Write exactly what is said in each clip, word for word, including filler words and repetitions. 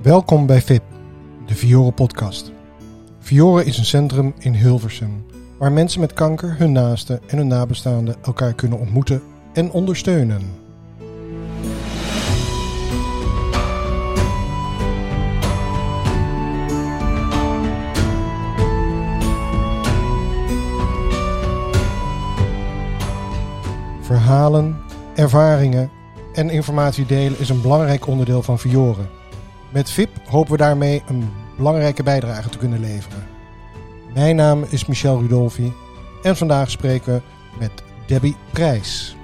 Welkom bij V I P, de Vioren podcast. Vioren is een centrum in Hilversum, waar mensen met kanker, hun naasten en hun nabestaanden elkaar kunnen ontmoeten en ondersteunen. Verhalen, ervaringen en informatie delen is een belangrijk onderdeel van Vioren. Met V I P hopen we daarmee een belangrijke bijdrage te kunnen leveren. Mijn naam is Michel Rudolfi en vandaag spreken we met Debbie Prijs.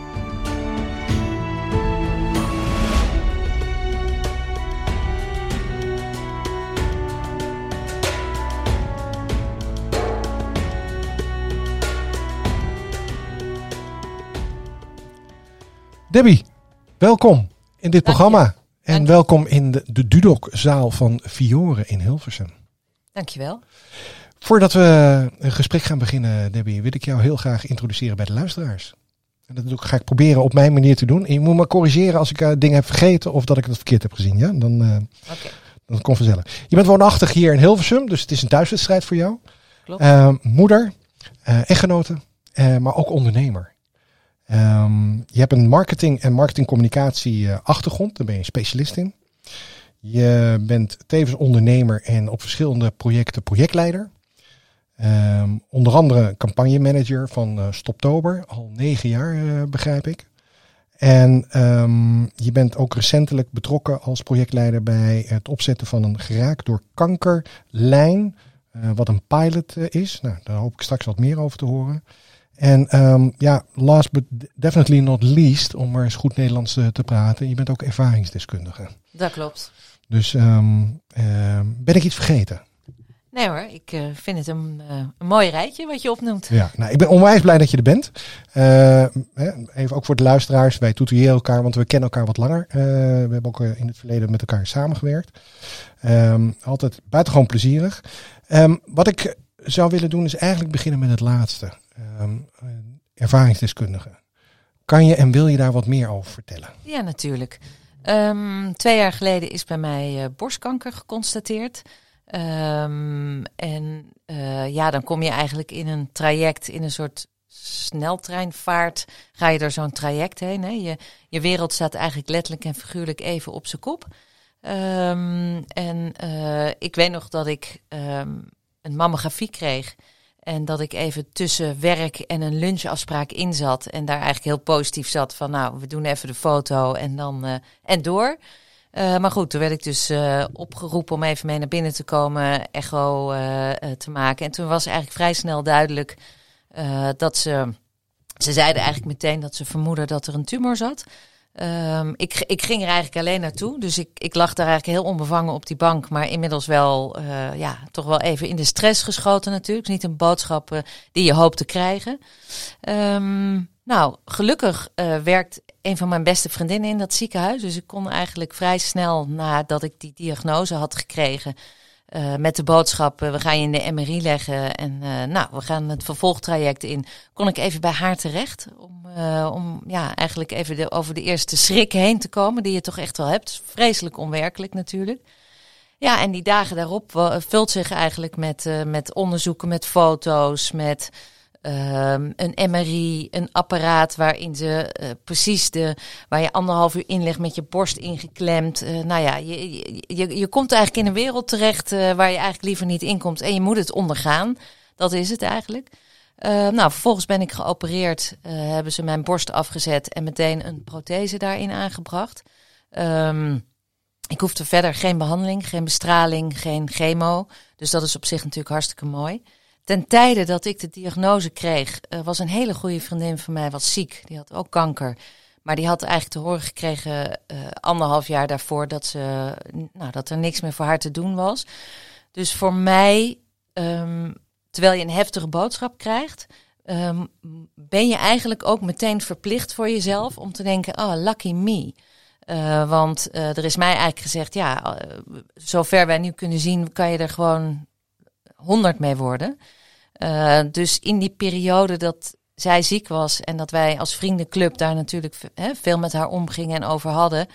Debbie, welkom in dit Dank programma. Je. En Dank welkom in de, de Dudokzaal van Vioren in Hilversum. Dankjewel. Voordat we een gesprek gaan beginnen, Debbie, wil ik jou heel graag introduceren bij de luisteraars. En dat ga ik proberen op mijn manier te doen. En je moet me corrigeren als ik uh, dingen heb vergeten of dat ik het verkeerd heb gezien. Ja? Dan, uh, okay. dan komt vanzelf. Je bent woonachtig hier in Hilversum, dus het is een thuiswedstrijd voor jou. Klopt. Uh, moeder, uh, echtgenote, uh, maar ook ondernemer. Um, je hebt een marketing en marketingcommunicatie uh, achtergrond. Daar ben je een specialist in. Je bent tevens ondernemer en op verschillende projecten projectleider. Um, onder andere campagnemanager van uh, Stoptober. Al negen jaar uh, begrijp ik. En um, je bent ook recentelijk betrokken als projectleider bij het opzetten van een geraakt door kankerlijn. Uh, wat een pilot uh, is. Nou, daar hoop ik straks wat meer over te horen. En um, ja, last but definitely not least, om maar eens goed Nederlands te, te praten, je bent ook ervaringsdeskundige. Dat klopt. Dus um, uh, ben ik iets vergeten? Nee hoor, ik uh, vind het een, uh, een mooi rijtje wat je opnoemt. Ja, nou, ik ben onwijs blij dat je er bent. Uh, even ook voor de luisteraars, wij tutoyeren elkaar, want we kennen elkaar wat langer. Uh, we hebben ook uh, in het verleden met elkaar samengewerkt. Um, altijd buitengewoon plezierig. Um, wat ik zou willen doen is eigenlijk beginnen met het laatste. Um, ervaringsdeskundige. Kan je en wil je daar wat meer over vertellen? Ja, natuurlijk. Um, twee jaar geleden is bij mij uh, borstkanker geconstateerd. Um, en uh, ja, dan kom je eigenlijk in een traject, in een soort sneltreinvaart, ga je door zo'n traject heen. Hè? Je, je wereld staat eigenlijk letterlijk en figuurlijk even op zijn kop. Um, en uh, ik weet nog dat ik um, een mammografie kreeg. En dat ik even tussen werk en een lunchafspraak in zat. En daar eigenlijk heel positief zat van, nou, we doen even de foto en dan uh, en door. Uh, maar goed, toen werd ik dus uh, opgeroepen om even mee naar binnen te komen, echo uh, uh, te maken. En toen was eigenlijk vrij snel duidelijk uh, dat ze... Ze zeiden eigenlijk meteen dat ze vermoeden dat er een tumor zat. Um, ik, ik ging er eigenlijk alleen naartoe. Dus ik, ik lag daar eigenlijk heel onbevangen op die bank. Maar inmiddels wel, uh, ja, toch wel even in de stress geschoten natuurlijk. Niet een boodschap uh, die je hoopt te krijgen. Um, nou, gelukkig uh, werkt een van mijn beste vriendinnen in dat ziekenhuis. Dus ik kon eigenlijk vrij snel nadat ik die diagnose had gekregen... Uh, met de boodschap, uh, we gaan je in de M R I leggen en uh, nou, we gaan het vervolgtraject in. Kon ik even bij haar terecht om, uh, om ja, eigenlijk even de, over de eerste schrik heen te komen die je toch echt wel hebt. Vreselijk onwerkelijk natuurlijk. Ja, en die dagen daarop uh, vult zich eigenlijk met, uh, met onderzoeken, met foto's, met uh, een M R I, een apparaat waarin ze uh, precies de, waar je anderhalf uur in ligt met je borst ingeklemd. Uh, nou ja, je, je, je komt eigenlijk in een wereld terecht uh, waar je eigenlijk liever niet in komt en je moet het ondergaan. Dat is het eigenlijk. Uh, nou, vervolgens ben ik geopereerd, uh, hebben ze mijn borst afgezet en meteen een prothese daarin aangebracht. Um, ik hoefde verder geen behandeling, geen bestraling, geen chemo. Dus dat is op zich natuurlijk hartstikke mooi. Ten tijde dat ik de diagnose kreeg, uh, was een hele goede vriendin van mij was ziek. Die had ook kanker. Maar die had eigenlijk te horen gekregen uh, anderhalf jaar daarvoor dat, ze, nou, dat er niks meer voor haar te doen was. Dus voor mij, um, terwijl je een heftige boodschap krijgt, um, ben je eigenlijk ook meteen verplicht voor jezelf om te denken, oh, lucky me. Uh, want uh, er is mij eigenlijk gezegd, ja, uh, zover wij nu kunnen zien, kan je er gewoon honderd mee worden. Uh, dus in die periode dat zij ziek was en dat wij als vriendenclub daar natuurlijk he, veel met haar omgingen en over hadden,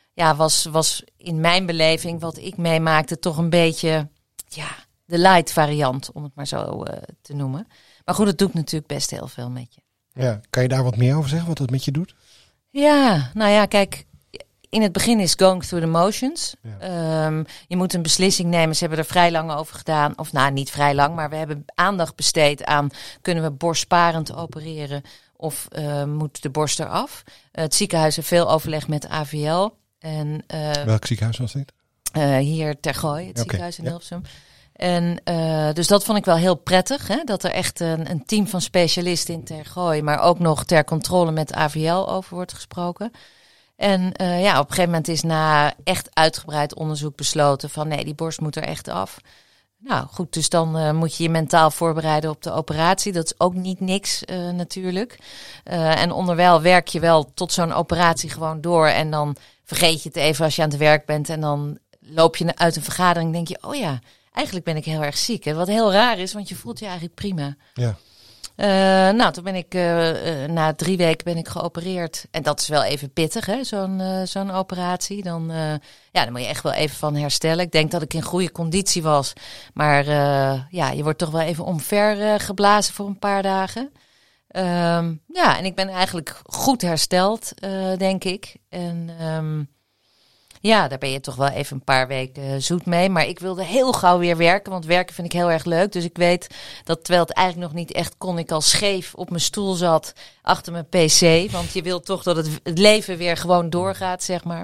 ja, was, was in mijn beleving, wat ik meemaakte, toch een beetje ja, de light variant, om het maar zo uh, te noemen. Maar goed, het doet natuurlijk best heel veel met je. Ja, kan je daar wat meer over zeggen, wat het met je doet? Ja, nou ja, kijk, in het begin is going through the motions. Ja. Um, je moet een beslissing nemen. Ze hebben er vrij lang over gedaan. Of nou, niet vrij lang, maar we hebben aandacht besteed aan, kunnen we borstsparend opereren of uh, moet de borst eraf? Uh, het ziekenhuis heeft veel overleg met A V L. En, uh, Welk ziekenhuis was dit? Uh, hier ter Gooi, het okay. ziekenhuis in ja. Hilversum. En uh, dus dat vond ik wel heel prettig, hè, dat er echt een, een team van specialisten in ter Gooi, maar ook nog ter controle met A V L over wordt gesproken. En uh, ja, op een gegeven moment is na echt uitgebreid onderzoek besloten van nee, die borst moet er echt af. Nou goed, dus dan uh, moet je je mentaal voorbereiden op de operatie. Dat is ook niet niks uh, natuurlijk. Uh, en onderwijl werk je wel tot zo'n operatie gewoon door. En dan vergeet je het even als je aan het werk bent. En dan loop je uit een vergadering en denk je, oh ja, eigenlijk ben ik heel erg ziek. Hè? Wat heel raar is, want je voelt je eigenlijk prima. Ja. Uh, nou, toen ben ik uh, uh, na drie weken ben ik geopereerd. En dat is wel even pittig, hè, zo'n, uh, zo'n operatie. Dan, uh, ja, dan moet je echt wel even van herstellen. Ik denk dat ik in goede conditie was. Maar uh, ja, je wordt toch wel even omver uh, geblazen voor een paar dagen. Um, ja, en ik ben eigenlijk goed hersteld, uh, denk ik. En um, ja, daar ben je toch wel even een paar weken zoet mee. Maar ik wilde heel gauw weer werken, want werken vind ik heel erg leuk. Dus ik weet dat terwijl het eigenlijk nog niet echt kon, ik al scheef op mijn stoel zat achter mijn pc. Want je wilt toch dat het, het leven weer gewoon doorgaat, zeg maar.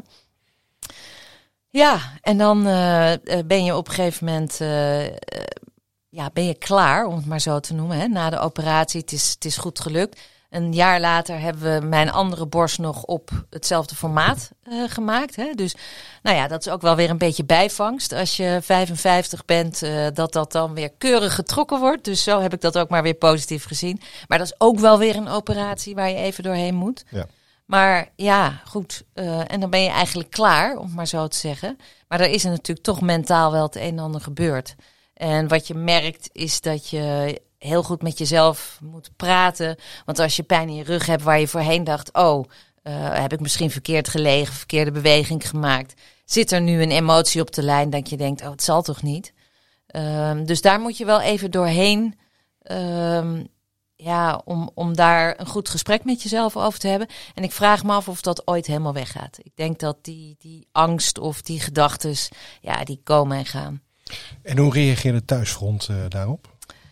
Ja, en dan uh, ben je op een gegeven moment uh, uh, ja, ben je klaar, om het maar zo te noemen, hè, na de operatie. Het is, het is goed gelukt. Een jaar later hebben we mijn andere borst nog op hetzelfde formaat uh, gemaakt. Hè? Dus nou ja, dat is ook wel weer een beetje bijvangst. Als je vijfenvijftig bent, uh, dat dat dan weer keurig getrokken wordt. Dus zo heb ik dat ook maar weer positief gezien. Maar dat is ook wel weer een operatie waar je even doorheen moet. Ja. Maar ja, goed. Uh, en dan ben je eigenlijk klaar, om het maar zo te zeggen. Maar er is er natuurlijk toch mentaal wel het een en ander gebeurd. En wat je merkt is dat je heel goed met jezelf moet praten. Want als je pijn in je rug hebt waar je voorheen dacht, oh, uh, heb ik misschien verkeerd gelegen, verkeerde beweging gemaakt. Zit er nu een emotie op de lijn dat je denkt, oh, het zal toch niet? Um, dus daar moet je wel even doorheen, um, ja, om, om daar een goed gesprek met jezelf over te hebben. En ik vraag me af of dat ooit helemaal weggaat. Ik denk dat die, die angst of die gedachtes, ja, die komen en gaan. En hoe reageerde het thuisfront uh, daarop?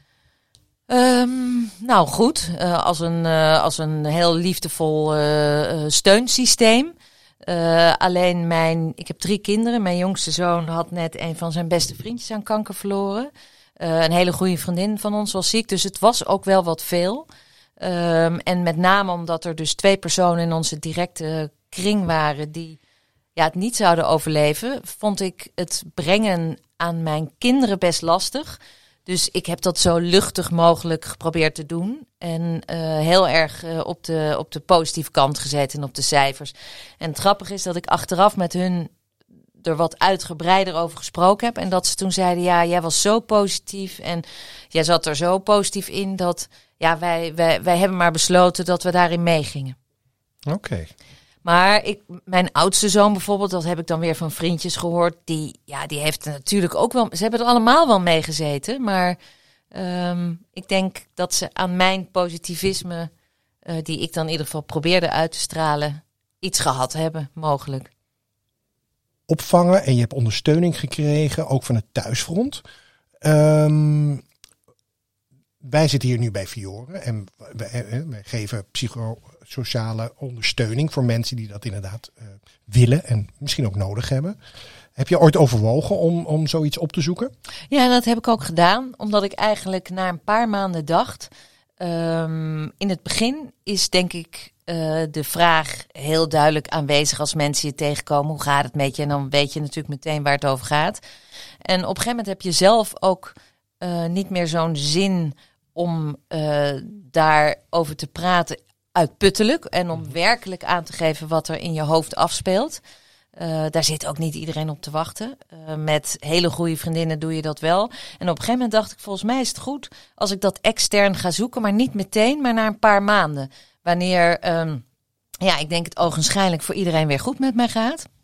Um, nou goed, uh, als, een, uh, als een heel liefdevol uh, uh, steunsysteem. Uh, alleen mijn, ik heb drie kinderen. Mijn jongste zoon had net een van zijn beste vriendjes aan kanker verloren. Uh, een hele goede vriendin van ons was ziek, dus het was ook wel wat veel. Um, en met name omdat er dus twee personen in onze directe kring waren die ja, het niet zouden overleven, vond ik het brengen aan mijn kinderen best lastig. Dus ik heb dat zo luchtig mogelijk geprobeerd te doen. En uh, heel erg uh, op, de, op de positieve kant gezeten en op de cijfers. En het grappige is dat ik achteraf met hun er wat uitgebreider over gesproken heb. En dat ze toen zeiden, ja, jij was zo positief. En jij zat er zo positief in dat ja, wij, wij, wij hebben maar besloten dat we daarin meegingen. Oké. Okay. Maar ik, mijn oudste zoon bijvoorbeeld, dat heb ik dan weer van vriendjes gehoord. Die, ja, die heeft natuurlijk ook wel, ze hebben er allemaal wel mee gezeten. Maar um, ik denk dat ze aan mijn positivisme, uh, die ik dan in ieder geval probeerde uit te stralen, iets gehad hebben, mogelijk. Opvangen en je hebt ondersteuning gekregen, ook van het thuisfront. Um, wij zitten hier nu bij Fiore en wij, wij geven psychosociale ondersteuning voor mensen die dat inderdaad uh, willen en misschien ook nodig hebben. Heb je ooit overwogen om, om zoiets op te zoeken? Ja, dat heb ik ook gedaan, omdat ik eigenlijk na een paar maanden dacht, um, in het begin is denk ik uh, de vraag heel duidelijk aanwezig als mensen je tegenkomen. Hoe gaat het met je? En dan weet je natuurlijk meteen waar het over gaat. En op een gegeven moment heb je zelf ook uh, niet meer zo'n zin om uh, daarover te praten uitputtelijk. En om werkelijk aan te geven wat er in je hoofd afspeelt. Uh, daar zit ook niet iedereen op te wachten. Uh, met hele goede vriendinnen doe je dat wel. En op een gegeven moment dacht ik, volgens mij is het goed als ik dat extern ga zoeken. Maar niet meteen, maar na een paar maanden. Wanneer, um, ja, ik denk het ogenschijnlijk voor iedereen weer goed met mij gaat.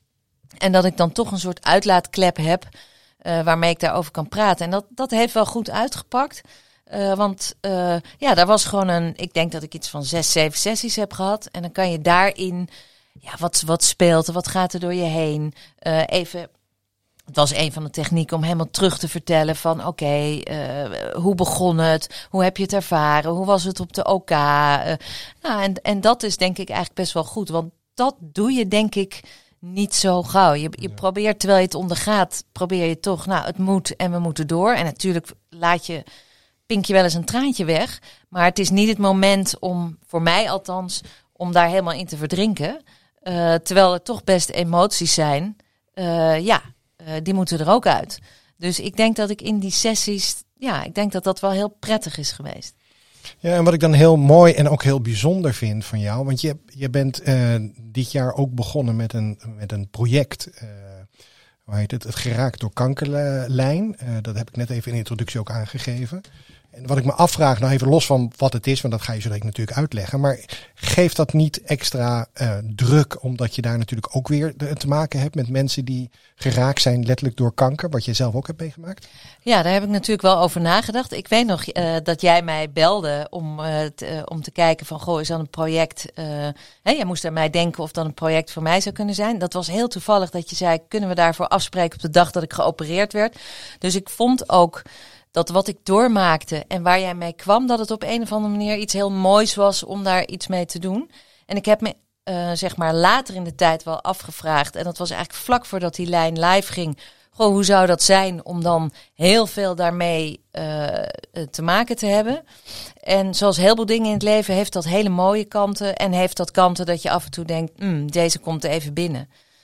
En dat ik dan toch een soort uitlaatklep heb uh, waarmee ik daarover kan praten. En dat, dat heeft wel goed uitgepakt. Uh, want uh, ja, daar was gewoon een, ik denk dat ik iets van zes, zeven sessies heb gehad. En dan kan je daarin, ja, wat, wat speelt er, wat gaat er door je heen? Uh, even, het was een van de technieken om helemaal terug te vertellen van oké, okay, uh, hoe begon het? Hoe heb je het ervaren? Hoe was het op de OK? Uh, nou, en, en dat is denk ik eigenlijk best wel goed. Want dat doe je denk ik niet zo gauw. Je, je probeert, terwijl je het ondergaat, probeer je toch, nou, het moet en we moeten door. En natuurlijk laat je, pink je wel eens een traantje weg. Maar het is niet het moment om, voor mij althans, om daar helemaal in te verdrinken. Uh, terwijl er toch best emoties zijn. Uh, ja, uh, die moeten er ook uit. Dus ik denk dat ik in die sessies, ja, ik denk dat dat wel heel prettig is geweest. Ja, en wat ik dan heel mooi en ook heel bijzonder vind van jou, want je, je bent uh, dit jaar ook begonnen met een, met een project, uh, hoe heet het, het Geraakt door Kankerlijn. Uh, dat heb ik net even in de introductie ook aangegeven. En wat ik me afvraag, nou even los van wat het is, want dat ga je zo direct natuurlijk uitleggen, maar geeft dat niet extra uh, druk, omdat je daar natuurlijk ook weer de, te maken hebt met mensen die geraakt zijn letterlijk door kanker, wat je zelf ook hebt meegemaakt? Ja, daar heb ik natuurlijk wel over nagedacht. Ik weet nog uh, dat jij mij belde om, uh, te, uh, om te kijken van, goh, is dat een project? Uh, hè, jij moest aan mij denken of dat een project voor mij zou kunnen zijn. Dat was heel toevallig dat je zei, kunnen we daarvoor afspreken op de dag dat ik geopereerd werd? Dus ik vond ook dat wat ik doormaakte en waar jij mee kwam, dat het op een of andere manier iets heel moois was om daar iets mee te doen. En ik heb me uh, zeg maar later in de tijd wel afgevraagd, en dat was eigenlijk vlak voordat die lijn live ging, goh, hoe zou dat zijn om dan heel veel daarmee uh, te maken te hebben? En zoals heel veel dingen in het leven heeft dat hele mooie kanten en heeft dat kanten dat je af en toe denkt, mm, deze komt er even binnen.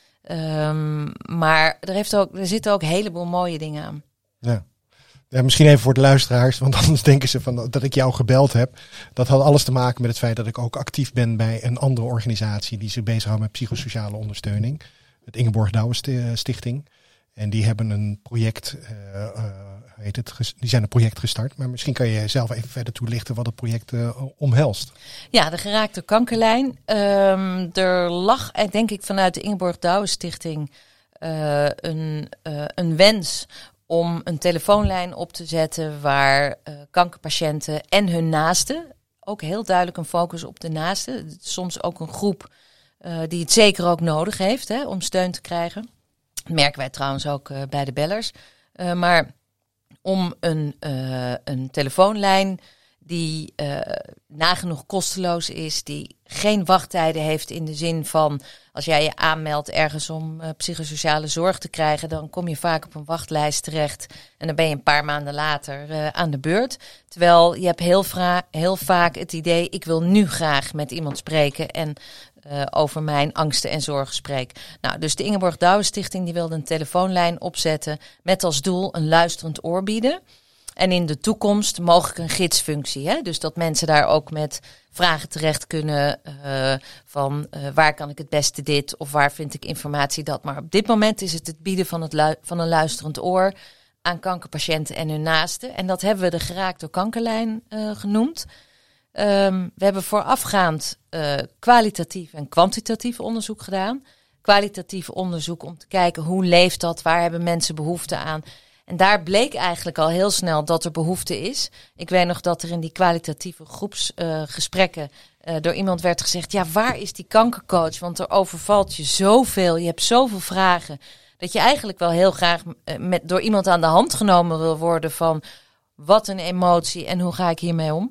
Um, maar er, heeft ook, er zitten ook een heleboel mooie dingen aan. Ja. Ja, misschien even voor de luisteraars, want anders denken ze van dat ik jou gebeld heb. Dat had alles te maken met het feit dat ik ook actief ben bij een andere organisatie die zich bezighoudt met psychosociale ondersteuning. Het Ingeborg Douwe Stichting. En die hebben een project, uh, uh, heet het, die zijn een project gestart. Maar misschien kan je zelf even verder toelichten wat het project uh, omhelst. Ja, de Geraakte Kankerlijn. Um, er lag, denk ik, vanuit de Ingeborg Douwe Stichting uh, een, uh, een wens om een telefoonlijn op te zetten waar uh, kankerpatiënten en hun naasten, ook heel duidelijk een focus op de naasten, soms ook een groep uh, die het zeker ook nodig heeft, hè, om steun te krijgen. Dat merken wij trouwens ook uh, bij de bellers. Uh, maar om een, uh, een telefoonlijn die uh, nagenoeg kosteloos is, die geen wachttijden heeft in de zin van, als jij je aanmeldt ergens om uh, psychosociale zorg te krijgen, dan kom je vaak op een wachtlijst terecht en dan ben je een paar maanden later uh, aan de beurt. Terwijl je hebt heel, vra- heel vaak het idee, ik wil nu graag met iemand spreken en uh, over mijn angsten en zorgen spreken. Nou, dus de Ingeborg Douwe Stichting die wilde een telefoonlijn opzetten met als doel een luisterend oor bieden. En in de toekomst mogelijk een gidsfunctie. Hè? Dus dat mensen daar ook met vragen terecht kunnen uh, van uh, waar kan ik het beste dit of waar vind ik informatie dat. Maar op dit moment is het het bieden van, het lu- van een luisterend oor aan kankerpatiënten en hun naasten. En dat hebben we de Geraakt door Kankerlijn uh, genoemd. Um, we hebben voorafgaand uh, kwalitatief en kwantitatief onderzoek gedaan. Kwalitatief onderzoek om te kijken hoe leeft dat, waar hebben mensen behoefte aan. En daar bleek eigenlijk al heel snel dat er behoefte is. Ik weet nog dat er in die kwalitatieve groepsgesprekken uh, uh, door iemand werd gezegd, ja, waar is die kankercoach? Want er overvalt je zoveel, je hebt zoveel vragen, dat je eigenlijk wel heel graag uh, met, door iemand aan de hand genomen wil worden van wat een emotie en hoe ga ik hiermee om?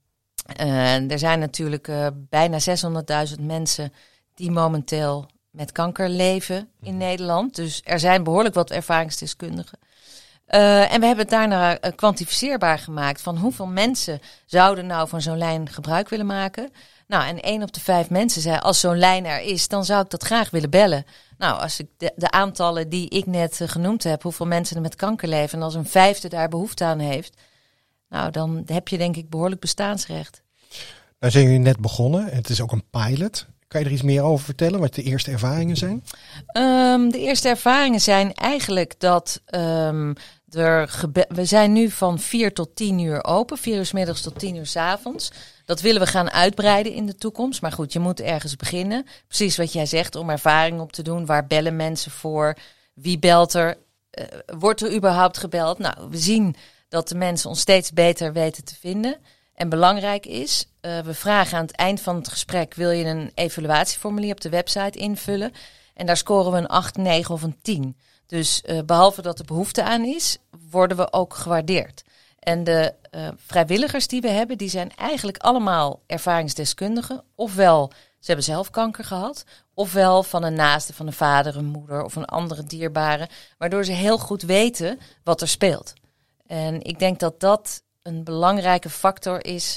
Uh, er zijn natuurlijk uh, bijna zeshonderdduizend mensen die momenteel met kanker leven in Nederland. Dus er zijn behoorlijk wat ervaringsdeskundigen. Uh, en we hebben het daarna uh, kwantificeerbaar gemaakt van hoeveel mensen zouden nou van zo'n lijn gebruik willen maken. Nou, en één op de vijf mensen zei, als zo'n lijn er is, dan zou ik dat graag willen bellen. Nou, als ik de, de aantallen die ik net uh, genoemd heb, hoeveel mensen er met kanker leven, en als een vijfde daar behoefte aan heeft, nou, dan heb je denk ik behoorlijk bestaansrecht. Nou zijn jullie net begonnen. Het is ook een pilot. Kan je er iets meer over vertellen, wat de eerste ervaringen zijn? Um, de eerste ervaringen zijn eigenlijk dat um, er gebe- we zijn nu van vier tot tien uur open. Vier uur 's middags tot tien uur 's avonds. Dat willen we gaan uitbreiden in de toekomst. Maar goed, je moet ergens beginnen. Precies wat jij zegt, om ervaring op te doen. Waar bellen mensen voor? Wie belt er? Uh, wordt er überhaupt gebeld? Nou, we zien dat de mensen ons steeds beter weten te vinden. En belangrijk is, uh, we vragen aan het eind van het gesprek... wil je een evaluatieformulier op de website invullen? En daar scoren we een acht, negen of een tien. Dus uh, behalve dat er behoefte aan is, worden we ook gewaardeerd. En de uh, vrijwilligers die we hebben, die zijn eigenlijk allemaal ervaringsdeskundigen. Ofwel, ze hebben zelf kanker gehad. Ofwel van een naaste, van een vader, een moeder of een andere dierbare. Waardoor ze heel goed weten wat er speelt. En ik denk dat dat een belangrijke factor is,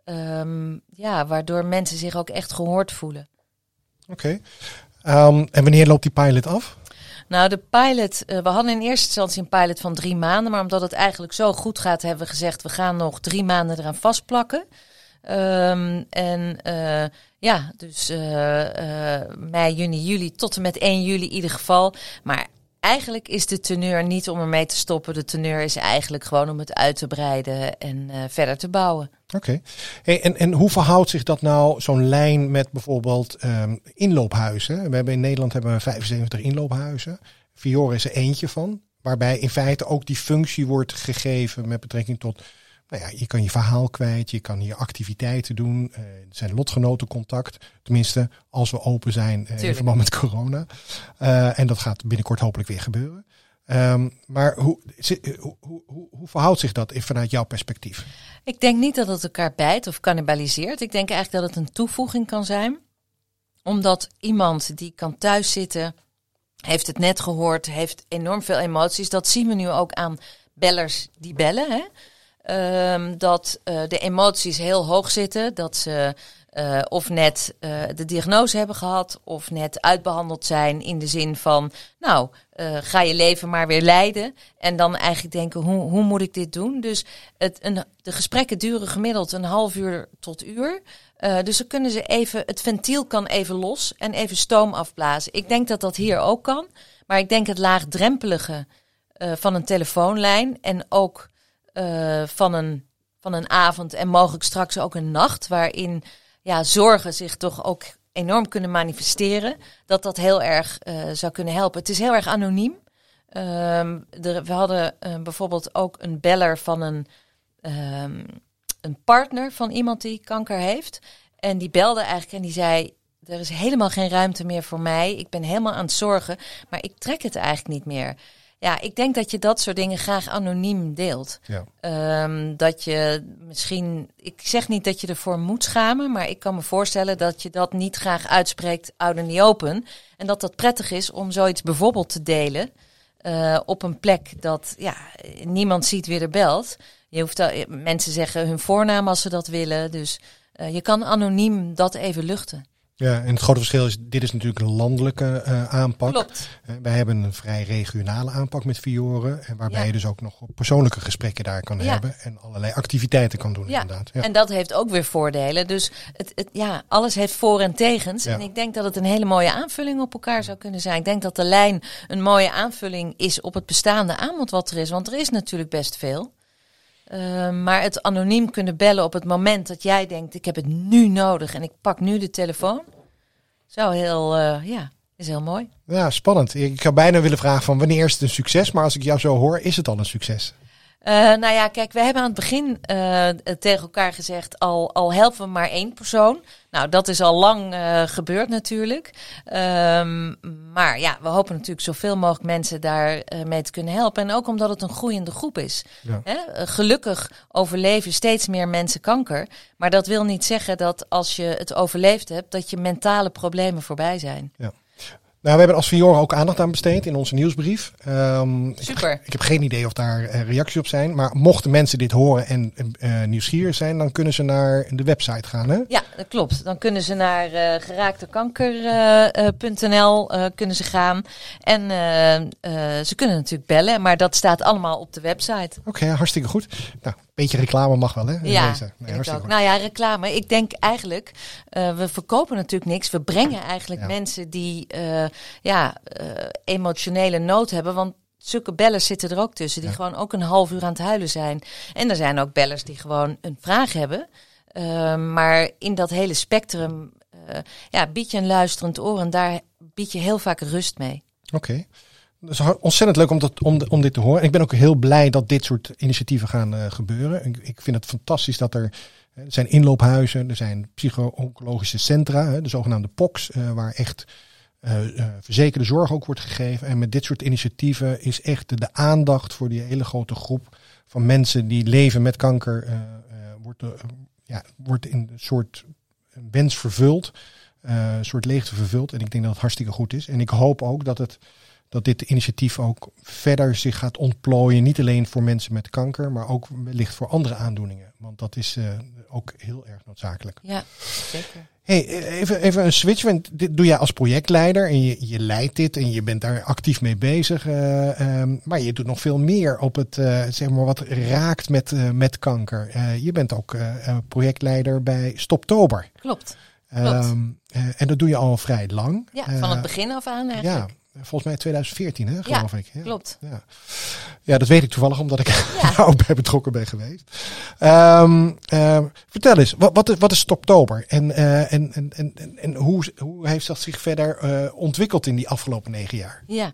um, ja, waardoor mensen zich ook echt gehoord voelen. Oké. Okay. Um, en wanneer loopt die pilot af? Nou, de pilot, uh, we hadden in eerste instantie een pilot van drie maanden. Maar omdat het eigenlijk zo goed gaat, hebben we gezegd, we gaan nog drie maanden eraan vastplakken. Um, en uh, ja, dus uh, uh, mei, juni, juli tot en met één juli in ieder geval. Maar eigenlijk is de teneur niet om ermee te stoppen. De teneur is eigenlijk gewoon om het uit te breiden en uh, verder te bouwen. Oké. Okay. Hey, en, en hoe verhoudt zich dat nou, zo'n lijn met bijvoorbeeld um, inloophuizen? We hebben in Nederland hebben we vijfenzeventig inloophuizen. Fiore is er eentje van. Waarbij in feite ook die functie wordt gegeven met betrekking tot... Nou ja, je kan je verhaal kwijt, je kan hier activiteiten doen. Uh, er zijn lotgenotencontact. Tenminste, als we open zijn uh, in verband met corona. Uh, en dat gaat binnenkort hopelijk weer gebeuren. Um, maar hoe, hoe, hoe, hoe, hoe verhoudt zich dat vanuit jouw perspectief? Ik denk niet dat het elkaar bijt of cannibaliseert. Ik denk eigenlijk dat het een toevoeging kan zijn. Omdat iemand die kan thuis zitten, heeft het net gehoord, heeft enorm veel emoties. Dat zien we nu ook aan bellers die bellen, hè. Um, dat uh, de emoties heel hoog zitten, dat ze uh, of net uh, de diagnose hebben gehad of net uitbehandeld zijn in de zin van, nou, uh, ga je leven maar weer leiden. En dan eigenlijk denken, hoe, hoe moet ik dit doen? Dus het, een, de gesprekken duren gemiddeld een half uur tot uur. Uh, dus dan kunnen ze even, het ventiel kan even los en even stoom afblazen. Ik denk dat dat hier ook kan, maar ik denk het laagdrempelige uh, van een telefoonlijn en ook Uh, van, een, van een avond en mogelijk straks ook een nacht, waarin ja, zorgen zich toch ook enorm kunnen manifesteren, dat dat heel erg uh, zou kunnen helpen. Het is heel erg anoniem. Uh, de, we hadden uh, bijvoorbeeld ook een beller van een, uh, een partner van iemand die kanker heeft. En die belde eigenlijk en die zei, er is helemaal geen ruimte meer voor mij. Ik ben helemaal aan het zorgen, maar ik trek het eigenlijk niet meer. Ja, ik denk dat je dat soort dingen graag anoniem deelt. Ja. Um, dat je misschien, ik zeg niet dat je ervoor moet schamen, maar ik kan me voorstellen dat je dat niet graag uitspreekt out in the open. En dat dat prettig is om zoiets bijvoorbeeld te delen uh, op een plek dat ja, niemand ziet wie er belt. Je hoeft al, mensen zeggen hun voornaam als ze dat willen. Dus uh, je kan anoniem dat even luchten. Ja, en het grote verschil is, dit is natuurlijk een landelijke uh, aanpak. Klopt. Uh, wij hebben een vrij regionale aanpak met Fiore, waarbij ja. je dus ook nog persoonlijke gesprekken daar kan ja. hebben en allerlei activiteiten kan doen ja. inderdaad. Ja. En dat heeft ook weer voordelen. Dus het, het, ja, alles heeft voor- en tegens. Ja. En ik denk dat het een hele mooie aanvulling op elkaar zou kunnen zijn. Ik denk dat de lijn een mooie aanvulling is op het bestaande aanbod wat er is. Want er is natuurlijk best veel. Uh, maar het anoniem kunnen bellen op het moment dat jij denkt, ik heb het nu nodig en ik pak nu de telefoon, zou heel, uh, ja, is heel mooi. Ja, spannend. Ik zou bijna willen vragen van wanneer is het een succes, maar als ik jou zo hoor, is het al een succes? Uh, nou ja, kijk, we hebben aan het begin uh, tegen elkaar gezegd, al, al helpen we maar één persoon. Nou, dat is al lang uh, gebeurd natuurlijk. Um, maar ja, we hopen natuurlijk zoveel mogelijk mensen daar uh, mee te kunnen helpen. En ook omdat het een groeiende groep is. Ja. Hè? Uh, gelukkig overleven steeds meer mensen kanker. Maar dat wil niet zeggen dat als je het overleefd hebt, dat je mentale problemen voorbij zijn. Ja. Nou, we hebben als Fiore ook aandacht aan besteed in onze nieuwsbrief. Um, Super. Ik, ik heb geen idee of daar uh, reacties op zijn. Maar mochten mensen dit horen en uh, nieuwsgierig zijn, dan kunnen ze naar de website gaan, hè? Ja, dat klopt. Dan kunnen ze naar uh, geraaktekanker punt n l uh, uh, kunnen ze gaan. En uh, uh, ze kunnen natuurlijk bellen, maar dat staat allemaal op de website. Oké, okay, hartstikke goed. Nou, een beetje reclame mag wel, hè? Ja, deze. Nee, ik ook. Nou ja, reclame. Ik denk eigenlijk, uh, we verkopen natuurlijk niks. We brengen eigenlijk ja. mensen die uh, ja, uh, emotionele nood hebben. Want zulke bellers zitten er ook tussen. Die ja. gewoon ook een half uur aan het huilen zijn. En er zijn ook bellers die gewoon een vraag hebben. Uh, maar in dat hele spectrum uh, ja, bied je een luisterend oor. En daar bied je heel vaak rust mee. Oké. Okay. Het is ontzettend leuk om, dat, om, om dit te horen. Ik ben ook heel blij dat dit soort initiatieven gaan uh, gebeuren. Ik, ik vind het fantastisch dat er... Er zijn inloophuizen, er zijn psycho-oncologische centra, de zogenaamde P O C's, uh, waar echt uh, uh, verzekerde zorg ook wordt gegeven. En met dit soort initiatieven is echt de, de aandacht voor die hele grote groep van mensen die leven met kanker, uh, uh, wordt, uh, ja, wordt in een soort wens vervuld, uh, een soort leegte vervuld. En ik denk dat het hartstikke goed is. En ik hoop ook dat het dat dit initiatief ook verder zich gaat ontplooien. Niet alleen voor mensen met kanker, maar ook wellicht voor andere aandoeningen. Want dat is uh, ook heel erg noodzakelijk. Ja, zeker. Hey, even, even een switch. Want dit doe jij als projectleider en je, je leidt dit en je bent daar actief mee bezig. Uh, um, maar je doet nog veel meer op het, uh, zeg maar, wat raakt met, uh, met kanker. Uh, je bent ook uh, projectleider bij Stoptober. Klopt. Klopt. Um, uh, en dat doe je al vrij lang. Ja, van het begin af aan eigenlijk. Ja. Volgens mij twintig veertien, hè, geloof ja, ik. Ja, klopt. Ja. ja, dat weet ik toevallig, omdat ik ja. daar ook bij betrokken ben geweest. Um, uh, vertel eens, wat, wat, is, wat is Stoptober? En, uh, en, en, en, en hoe, hoe heeft dat zich verder uh, ontwikkeld in die afgelopen negen jaar? Ja,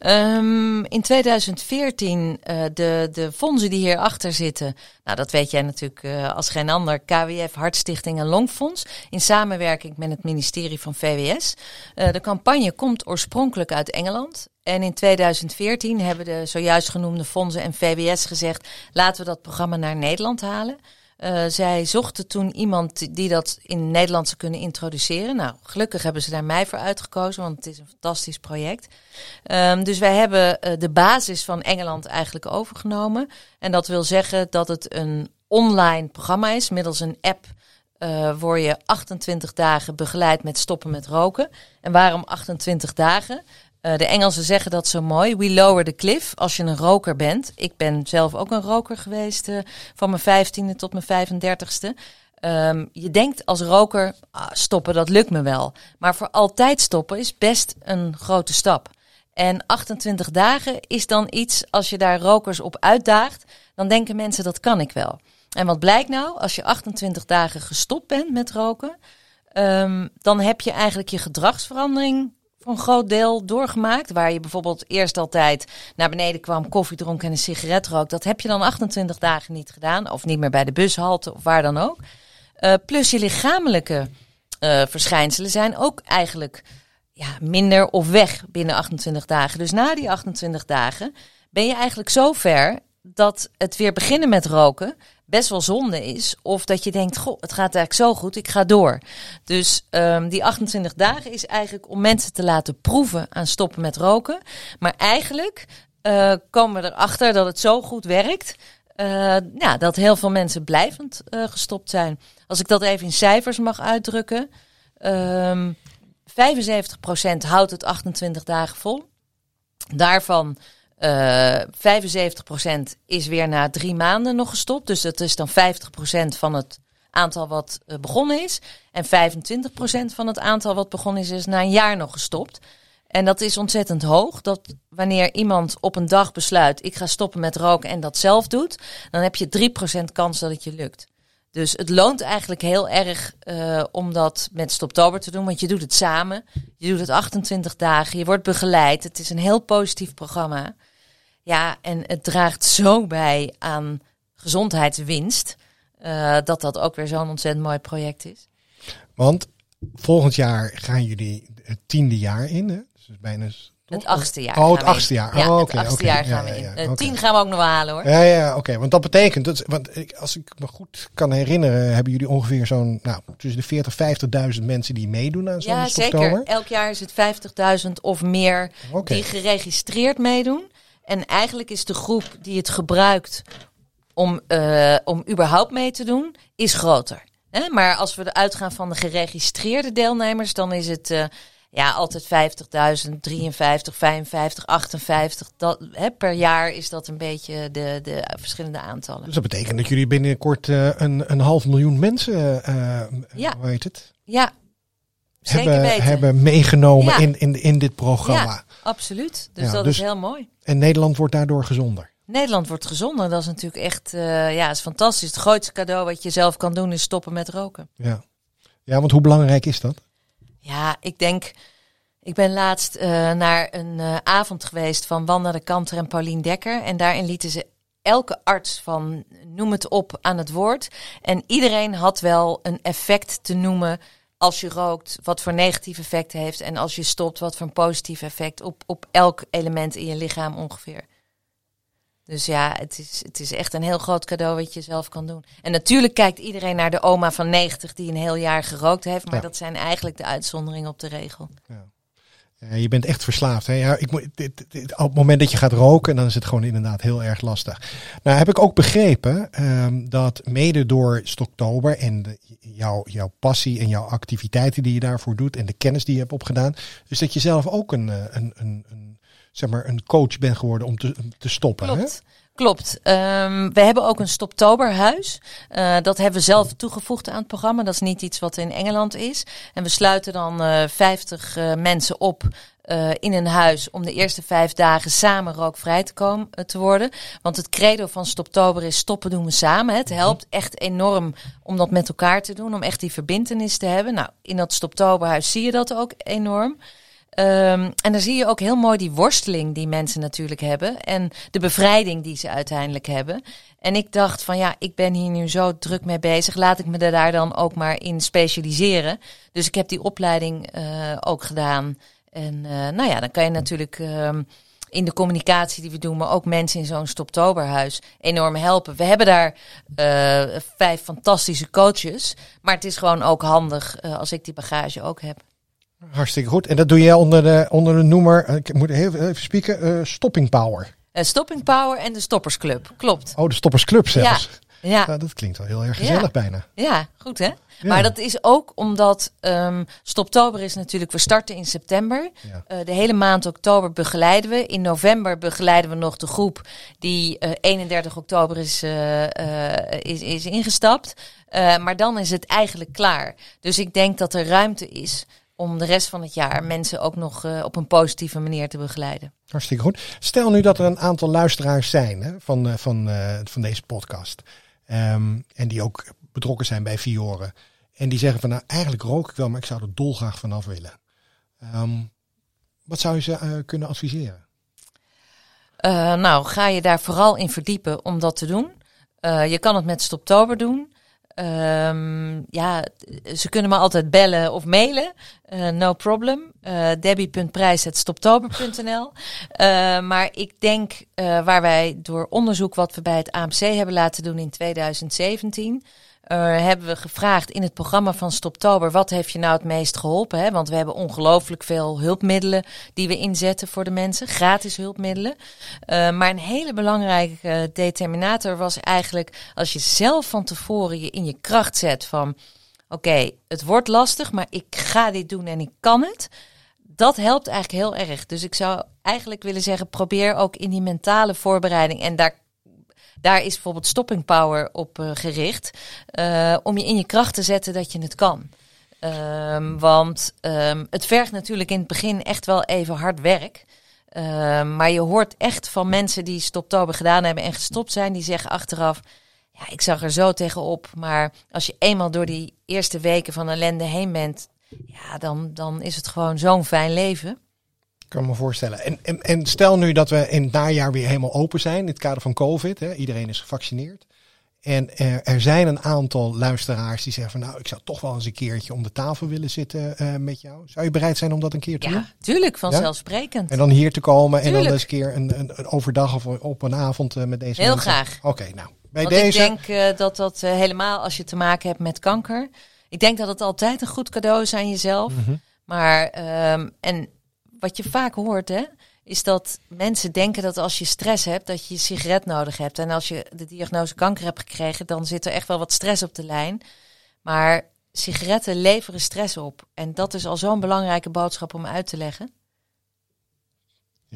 um, in twintig veertien, uh, de, de fondsen die hierachter zitten, nou dat weet jij natuurlijk uh, als geen ander, K W F, Hartstichting en Longfonds, in samenwerking met het ministerie van V W S. Uh, de campagne komt oorspronkelijk uit Engeland. En in twintig veertien hebben de zojuist genoemde fondsen en V W S gezegd, laten we dat programma naar Nederland halen. Uh, zij zochten toen iemand die dat in Nederland zou kunnen introduceren. Nou, gelukkig hebben ze daar mij voor uitgekozen, want het is een fantastisch project. Um, dus wij hebben uh, de basis van Engeland eigenlijk overgenomen. En dat wil zeggen dat het een online programma is, middels een app. Uh, word je achtentwintig dagen begeleid met stoppen met roken. En waarom achtentwintig dagen? Uh, de Engelsen zeggen dat zo mooi. We lower the cliff als je een roker bent. Ik ben zelf ook een roker geweest uh, van mijn vijftiende tot mijn vijfendertigste. Um, je denkt als roker, ah, stoppen dat lukt me wel. Maar voor altijd stoppen is best een grote stap. En achtentwintig dagen is dan iets, als je daar rokers op uitdaagt, dan denken mensen dat kan ik wel. En wat blijkt nou? Als je achtentwintig dagen gestopt bent met roken, um, dan heb je eigenlijk je gedragsverandering voor een groot deel doorgemaakt. Waar je bijvoorbeeld eerst altijd naar beneden kwam, koffie dronk en een sigaret rook. Dat heb je dan achtentwintig dagen niet gedaan. Of niet meer bij de bushalte of waar dan ook. Uh, plus je lichamelijke uh, verschijnselen zijn ook eigenlijk ja, minder of weg binnen achtentwintig dagen. Dus na die achtentwintig dagen ben je eigenlijk zo ver dat het weer beginnen met roken best wel zonde is. Of dat je denkt, goh, het gaat eigenlijk zo goed, ik ga door. Dus um, die achtentwintig dagen is eigenlijk om mensen te laten proeven aan stoppen met roken. Maar eigenlijk uh, komen we erachter dat het zo goed werkt, Uh, ja, dat heel veel mensen blijvend uh, gestopt zijn. Als ik dat even in cijfers mag uitdrukken. Um, vijfenzeventig procent houdt het achtentwintig dagen vol. Daarvan uh, vijfenzeventig procent is weer na drie maanden nog gestopt. Dus dat is dan vijftig procent van het aantal wat uh, begonnen is. En vijfentwintig procent van het aantal wat begonnen is, is na een jaar nog gestopt. En dat is ontzettend hoog. Dat wanneer iemand op een dag besluit, ik ga stoppen met roken en dat zelf doet, dan heb je drie procent kans dat het je lukt. Dus het loont eigenlijk heel erg uh, om dat met Stoptober te doen. Want je doet het samen. Je doet het achtentwintig dagen. Je wordt begeleid. Het is een heel positief programma. Ja, en het draagt zo bij aan gezondheidswinst. Uh, dat dat ook weer zo'n ontzettend mooi project is. Want volgend jaar gaan jullie het tiende jaar in, hè? Dus bijna... Het achtste jaar. Oh, het achtste jaar. Ja, oh, het okay, achtste okay. jaar gaan ja, we in. ja, ja. Uh, Okay. Tien gaan we ook nog wel halen, hoor. Ja, ja, oké. Okay. Want dat betekent, dat, want ik, als ik me goed kan herinneren, hebben jullie ongeveer zo'n, nou, tussen de veertig, vijftigduizend mensen die meedoen aan zo'n Ja, Stoptober. zeker. Elk jaar is het vijftigduizend of meer okay. die geregistreerd meedoen. En eigenlijk is de groep die het gebruikt om, uh, om überhaupt mee te doen, is groter. Hè? Maar als we uitgaan van de geregistreerde deelnemers, dan is het uh, ja, altijd vijftigduizend, drieënvijftig, vijfenvijftig, achtenvijftig. Dat, hè, per jaar is dat een beetje de, de verschillende aantallen. Dus dat betekent dat jullie binnenkort uh, een, een half miljoen mensen, uh, ja. hoe heet het? Ja. Zeker hebben, weten. hebben meegenomen Ja. in, in, in dit programma. Ja, absoluut. Dus Ja, dat dus- is heel mooi. En Nederland wordt daardoor gezonder. Nederland wordt gezonder. Dat is natuurlijk echt, uh, ja, is fantastisch. Het grootste cadeau wat je zelf kan doen is stoppen met roken. Ja, ja, want hoe belangrijk is dat? Ja, ik denk, ik ben laatst uh, naar een uh, avond geweest van Wanda de Kanter en Paulien Dekker. En daarin lieten ze elke arts van noem het op aan het woord. En iedereen had wel een effect te noemen als je rookt, wat voor negatief effect heeft. En als je stopt, wat voor een positief effect op, op elk element in je lichaam ongeveer. Dus ja, het is, het is echt een heel groot cadeau wat je zelf kan doen. En natuurlijk kijkt iedereen naar de oma van negentig die een heel jaar gerookt heeft. Maar Ja. dat zijn eigenlijk de uitzonderingen op de regel. Ja. Ja, je bent echt verslaafd. Hè? Ja, ik moet, dit, dit, op het moment dat je gaat roken, dan is het gewoon inderdaad heel erg lastig. Nou heb ik ook begrepen um, dat mede door Stoptober en de, jouw, jouw passie en jouw activiteiten die je daarvoor doet en de kennis die je hebt opgedaan, dus dat je zelf ook een, een, een, een, zeg maar een coach bent geworden om te, te stoppen. Klopt. Hè? Klopt. Um, we hebben ook een Stoptoberhuis. Uh, dat hebben we zelf toegevoegd aan het programma. Dat is niet iets wat in Engeland is. En we sluiten dan uh, vijftig uh, mensen op uh, in een huis om de eerste vijf dagen samen rookvrij te, komen, uh, te worden. Want het credo van Stoptober is stoppen doen we samen. Het helpt echt enorm om dat met elkaar te doen, om echt die verbintenis te hebben. Nou, in dat Stoptoberhuis zie je dat ook enorm. Um, en dan zie je ook heel mooi die worsteling die mensen natuurlijk hebben. En de bevrijding die ze uiteindelijk hebben. En ik dacht van ja, ik ben hier nu zo druk mee bezig. Laat ik me daar dan ook maar in specialiseren. Dus ik heb die opleiding uh, ook gedaan. En uh, nou ja, dan kan je natuurlijk um, in de communicatie die we doen, maar ook mensen in zo'n Stoptoberhuis enorm helpen. We hebben daar uh, vijf fantastische coaches. Maar het is gewoon ook handig uh, als ik die bagage ook heb. Hartstikke goed. En dat doe je onder de, onder de noemer, ik moet even, even spieken, uh, Stopping Power. Uh, Stopping Power en de Stoppersclub, klopt. Oh, de Stoppersclub zelfs. Ja, ja. Ja, dat klinkt wel heel erg gezellig ja. bijna. Ja, goed hè? Ja. Maar dat is ook omdat um, Stoptober is natuurlijk, we starten in september. Ja. Uh, de hele maand oktober begeleiden we. In november begeleiden we nog de groep die uh, eenendertig oktober is, uh, uh, is, is ingestapt. Uh, maar dan is het eigenlijk klaar. Dus ik denk dat er ruimte is om de rest van het jaar mensen ook nog uh, op een positieve manier te begeleiden. Hartstikke goed. Stel nu dat er een aantal luisteraars zijn hè, van, uh, van, uh, van deze podcast. Um, en die ook betrokken zijn bij Fiore. En die zeggen van nou eigenlijk rook ik wel, maar ik zou er dolgraag vanaf willen. Um, wat zou je ze uh, kunnen adviseren? Uh, nou, ga je daar vooral in verdiepen om dat te doen. Uh, je kan het met Stoptober doen. Um, ja, ze kunnen me altijd bellen of mailen. Uh, no problem. Uh, debbie punt prijs apenstaartje stoptober punt n l. Uh, maar ik denk uh, waar wij door onderzoek wat we bij het A M C hebben laten doen in tweeduizend zeventien... Uh, hebben we gevraagd in het programma van Stoptober, wat heeft je nou het meest geholpen? Hè? Want we hebben ongelooflijk veel hulpmiddelen die we inzetten voor de mensen. Gratis hulpmiddelen. Uh, maar een hele belangrijke uh, determinator was eigenlijk als je zelf van tevoren je in je kracht zet van oké, okay, het wordt lastig, maar ik ga dit doen en ik kan het. Dat helpt eigenlijk heel erg. Dus ik zou eigenlijk willen zeggen, probeer ook in die mentale voorbereiding. En daar Daar is bijvoorbeeld Stopping Power op uh, gericht. Uh, om je in je kracht te zetten dat je het kan. Um, want um, het vergt natuurlijk in het begin echt wel even hard werk. Um, maar je hoort echt van mensen die Stoptober gedaan hebben en gestopt zijn. Die zeggen achteraf, ja, ik zag er zo tegenop. Maar als je eenmaal door die eerste weken van ellende heen bent, ja, dan, dan is het gewoon zo'n fijn leven. Ik kan me voorstellen. En, en, en stel nu dat we in het najaar weer helemaal open zijn. In het kader van COVID. Hè, iedereen is gevaccineerd. En er, er zijn een aantal luisteraars die zeggen van nou, ik zou toch wel eens een keertje om de tafel willen zitten uh, met jou. Zou je bereid zijn om dat een keer te ja, doen? Tuurlijk, vanzelfsprekend. Ja? En dan hier te komen Tuurlijk. en dan eens een keer een, een, een overdag of op een avond uh, met deze Heel mensen. graag. Oké, okay, nou. Bij Want deze... ik denk uh, dat dat uh, helemaal als je te maken hebt met kanker. Ik denk dat het altijd een goed cadeau is aan jezelf. Mm-hmm. Maar, um, en wat je vaak hoort, hè, is dat mensen denken dat als je stress hebt, dat je een sigaret nodig hebt. En als je de diagnose kanker hebt gekregen, dan zit er echt wel wat stress op de lijn. Maar sigaretten leveren stress op. En dat is al zo'n belangrijke boodschap om uit te leggen. Ja, ik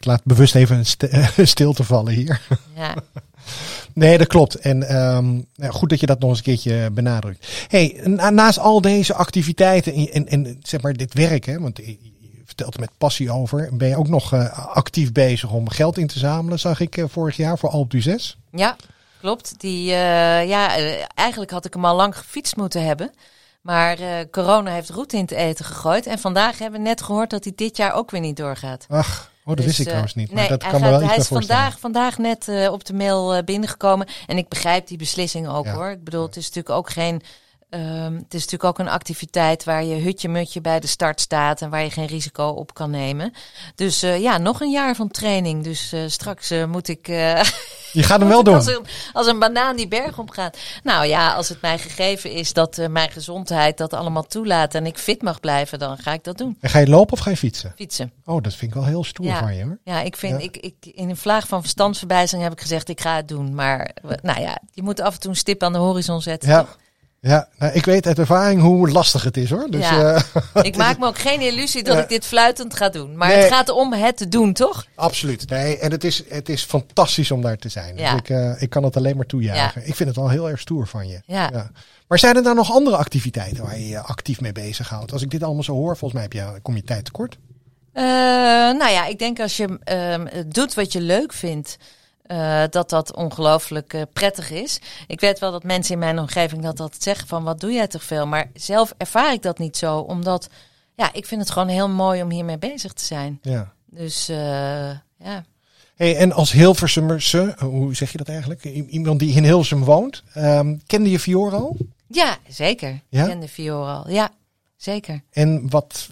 Ik laat bewust even een st- stilte vallen hier. Ja. Nee, dat klopt. En um, nou, goed dat je dat nog eens een keertje benadrukt. Hey, na, naast al deze activiteiten en, en, en zeg maar dit werk, hè, want je vertelt er met passie over, ben je ook nog uh, actief bezig om geld in te zamelen, zag ik uh, vorig jaar voor Alpe d'Huez. Ja, klopt. Die, uh, ja, uh, eigenlijk had ik hem al lang gefietst moeten hebben. Maar uh, corona heeft roet in het eten gegooid. En vandaag hebben we net gehoord dat hij dit jaar ook weer niet doorgaat. Ach. Oh, dat dus, wist ik uh, trouwens niet. Maar nee, dat kan hij, me wel gaat, iets hij is bij vandaag, vandaag net uh, op de mail uh, binnengekomen. En ik begrijp die beslissing ook ja. hoor. Ik bedoel, het is natuurlijk ook geen... Um, het is natuurlijk ook een activiteit waar je hutje-mutje bij de start staat en waar je geen risico op kan nemen. Dus uh, ja, nog een jaar van training. Dus uh, straks uh, moet ik... Uh, je gaat hem wel doen. Als een, als een banaan die berg op gaat. Nou ja, als het mij gegeven is dat uh, mijn gezondheid dat allemaal toelaat en ik fit mag blijven, dan ga ik dat doen. En ga je lopen of ga je fietsen? Fietsen. Oh, dat vind ik wel heel stoer ja. van je hoor. Ja, ik vind, ja. Ik, ik, in een vlaag van verstandsverbijzing heb ik gezegd, ik ga het doen. Maar nou ja, je moet af en toe een stip aan de horizon zetten. Ja. Toch? Ja, nou, ik weet uit ervaring hoe lastig het is hoor. Dus, ja. uh, ik maak me ook geen illusie dat ja. ik dit fluitend ga doen. Maar nee. het gaat om het te doen, toch? Absoluut. Nee, en het is, het is fantastisch om daar te zijn. Ja. Dus ik, uh, ik kan het alleen maar toejuichen. Ja. Ik vind het wel heel erg stoer van je. Ja. Ja. Maar zijn er dan nog andere activiteiten waar je je actief mee bezighoudt? Als ik dit allemaal zo hoor, volgens mij heb je, kom je tijd tekort. Uh, nou ja, ik denk als je uh, doet wat je leuk vindt, Uh, dat dat ongelooflijk uh, prettig is. Ik weet wel dat mensen in mijn omgeving dat altijd zeggen van wat doe jij toch veel. Maar zelf ervaar ik dat niet zo. Omdat ja, ik vind het gewoon heel mooi om hiermee bezig te zijn. Ja. Dus uh, ja. Hey, en als Hilversumse, hoe zeg je dat eigenlijk? Iemand die in Hilversum woont. Um, kende je Fiora al? Ja, zeker. Ja? Ik kende Fiora al. Ja, zeker. En wat...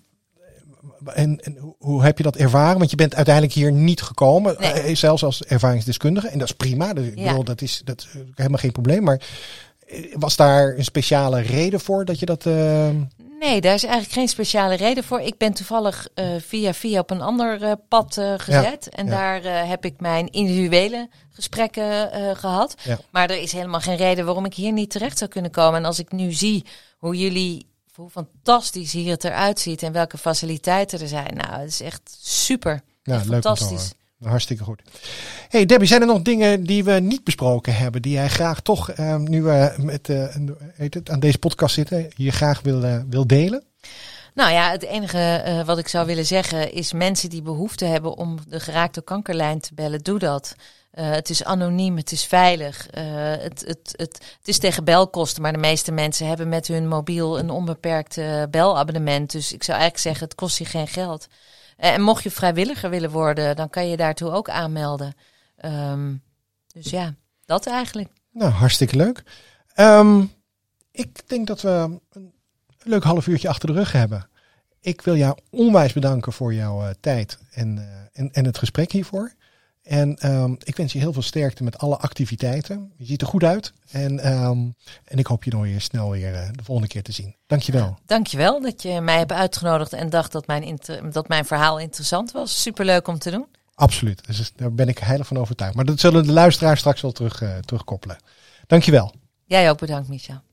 En, en hoe heb je dat ervaren? Want je bent uiteindelijk hier niet gekomen, nee. zelfs als ervaringsdeskundige. En dat is prima. Dus ik ja. bedoel, dat is, dat is helemaal geen probleem. Maar was daar een speciale reden voor dat je dat... Uh... Nee, daar is eigenlijk geen speciale reden voor. Ik ben toevallig uh, via via op een ander uh, pad uh, gezet. Ja. En ja. daar uh, heb ik mijn individuele gesprekken uh, gehad. Ja. Maar er is helemaal geen reden waarom ik hier niet terecht zou kunnen komen. En als ik nu zie hoe jullie... hoe fantastisch hier het eruit ziet en welke faciliteiten er zijn. Nou, het is echt super. Ja, echt leuk fantastisch. Hartstikke goed. Hey Debbie, zijn er nog dingen die we niet besproken hebben, die jij graag toch uh, nu uh, met uh, heet het, aan deze podcast zitten, je graag wil, uh, wil delen? Nou ja, het enige uh, wat ik zou willen zeggen is mensen die behoefte hebben om de geraakte kankerlijn te bellen, doe dat. Uh, het is anoniem, het is veilig, uh, het, het, het, het is tegen belkosten, maar de meeste mensen hebben met hun mobiel een onbeperkt uh, belabonnement. Dus ik zou eigenlijk zeggen, het kost je geen geld. Uh, en mocht je vrijwilliger willen worden, dan kan je daartoe ook aanmelden. Um, dus ja, dat eigenlijk. Nou, hartstikke leuk. Um, ik denk dat we een leuk half uurtje achter de rug hebben. Ik wil jou onwijs bedanken voor jouw uh, tijd en, uh, en, en het gesprek hiervoor. En um, ik wens je heel veel sterkte met alle activiteiten. Je ziet er goed uit. En, um, en ik hoop je nog weer snel weer uh, de volgende keer te zien. Dankjewel. Ja, dankjewel dat je mij hebt uitgenodigd en dacht dat mijn, inter- dat mijn verhaal interessant was. Superleuk om te doen. Absoluut. Dus daar ben ik heilig van overtuigd. Maar dat zullen de luisteraars straks wel terug, uh, terugkoppelen. Dankjewel. Jij ook bedankt, Micha.